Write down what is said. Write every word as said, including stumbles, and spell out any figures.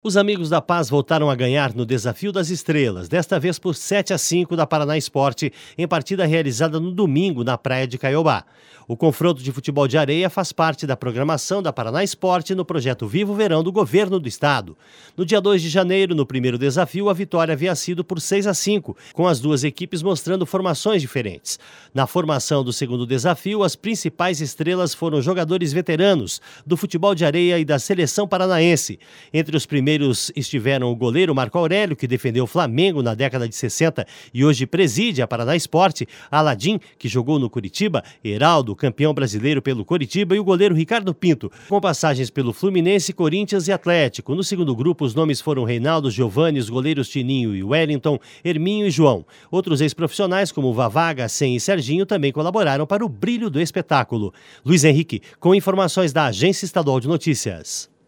Os Amigos da Paz voltaram a ganhar no Desafio das Estrelas, desta vez por sete a cinco da Paraná Esporte, em partida realizada no domingo na praia de Caiobá. O confronto de futebol de areia faz parte da programação da Paraná Esporte no projeto Vivo Verão do Governo do Estado. No dia dois de janeiro, no primeiro desafio, a vitória havia sido por seis a cinco, com as duas equipes mostrando formações diferentes. Na formação do segundo desafio, as principais estrelas foram jogadores veteranos do futebol de areia e da seleção paranaense. Entre os primeiros Primeiros estiveram o goleiro Marco Aurélio, que defendeu o Flamengo na década de sessenta e hoje preside a Paraná Esporte, Aladim, que jogou no Curitiba, Heraldo, campeão brasileiro pelo Curitiba, e o goleiro Ricardo Pinto, com passagens pelo Fluminense, Corinthians e Atlético. No segundo grupo, os nomes foram Reinaldo, Giovanni, os goleiros Tininho e Wellington, Herminho e João. Outros ex-profissionais, como Vavá, Gacém e Serginho, também colaboraram para o brilho do espetáculo. Luiz Henrique, com informações da Agência Estadual de Notícias.